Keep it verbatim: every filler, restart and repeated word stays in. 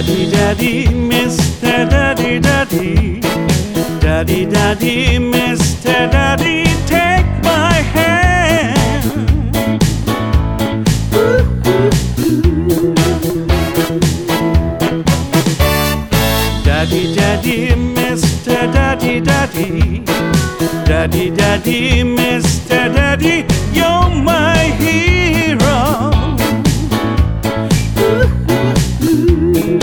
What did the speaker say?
Daddy, daddy, Mister Daddy, daddy, daddy, daddy, Mister Daddy, take my hand. Ooh, ooh, ooh. Daddy, daddy, Mister Daddy, daddy, daddy, daddy, Mister Daddy, you're my hero. Ooh, ooh, ooh.